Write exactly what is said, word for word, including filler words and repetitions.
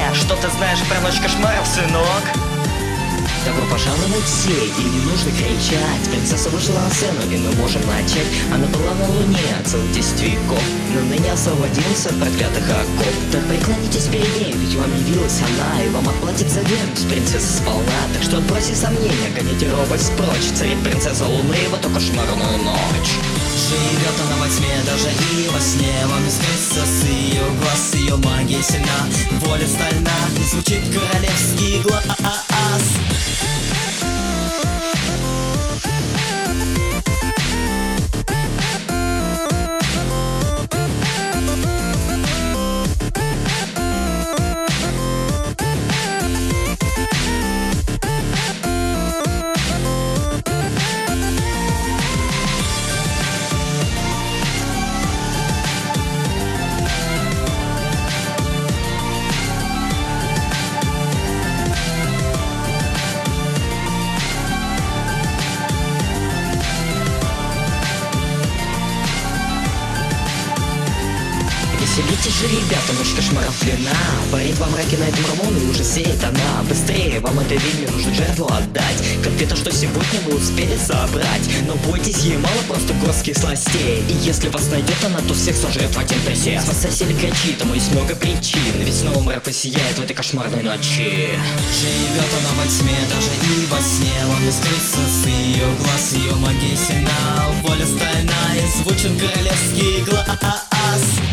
Что ты знаешь про ночь кошмаров, сынок? Добро пожаловать в сей, и не нужно кричать. Принцесса вышла на сцену, и мы можем начать. Она была на луне целых десять веков, но ныне освободился от проклятых оков. Так преклонитесь перед ней, ведь вам явилась она, и вам отплатит за верность принцесса сполна. Так что отбросьте сомнения, гоните робость прочь. Царит принцесса луны в эту кошмарную ночь. Живет она во тьме, даже и во сне. Вам не скрыться с ее глаз, ее магия сильна, воля стальна, и звучит королевский глаз. Веселитесь же, ребята, ночь кошмаров длина. Парит во мраке на этом рамон, и уже сеет она. Быстрее, вам этой ведьме нужно жертву отдать. Конфета, что сегодня вы успели собрать. Но бойтесь, ей мало просто горских сластей. И если вас найдет она, то всех сожрет в один присест. Спасайся или кричи, тому есть много причин. Ведь снова мрак посияет в этой кошмарной ночи. Живет она во тьме, даже и во сне. Вам не скрыться с ее глаз, ее магия сильна, воля стальная, звучен королевский глаз.